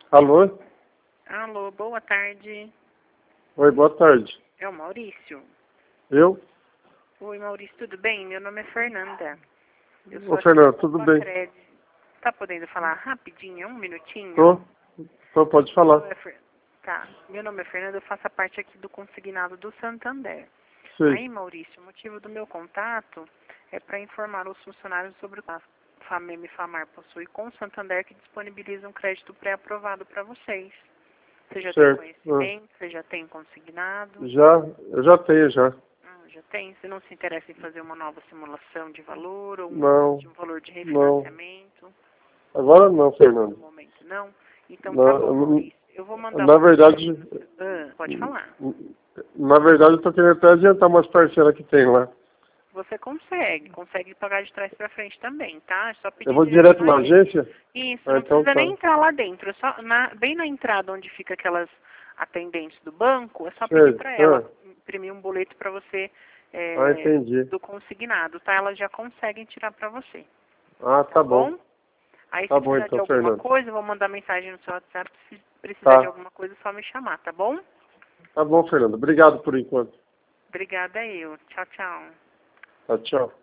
Alô? Alô, boa tarde. Oi, boa tarde. É o Maurício? Eu? Oi, Maurício, tudo bem? Meu nome é Fernanda. Eu Ô, sou aqui Fernando, da tudo bem? Cred. Tá podendo falar rapidinho, um minutinho? Pode falar. Tá. Meu nome é Fernanda, eu faço parte aqui do consignado do Santander. Sei. Aí, Maurício, o motivo do meu contato é para informar os funcionários sobre o que a FAMEM e FAMAR possui com o Santander que disponibiliza um crédito pré-aprovado para vocês. Você já tem Certo. conhecimento? Você já tem consignado? Eu já tenho, já. Já tem? Você não se interessa em fazer uma nova simulação de valor ou Não, de um valor de não. refinanciamento? Agora não, No Fernando. momento, não? Então tá Não, bom, Maurício. Eu vou mandar na uma verdade, mensagem. Pode falar. na verdade eu tô querendo até adiantar umas parcelas que tem lá. Você consegue pagar de trás para frente também, tá? É só Eu pedir vou direto direto na na agência. agência? Isso, Ah, não então precisa tá. nem entrar lá dentro. É só bem na entrada onde fica aquelas atendentes do banco, é só pedir Certo. para ela imprimir um boleto para você Entendi. do consignado, tá? Elas já conseguem tirar para você. Ah, Tá tá bom. bom? Aí Tá se bom precisar de então, alguma Fernando. coisa, eu vou mandar mensagem no seu WhatsApp. Se precisar de Tá. alguma coisa, é só me chamar, tá bom? Tá bom, Fernando. Obrigado por enquanto. Obrigada eu. Tchau, tchau. Tá, tchau.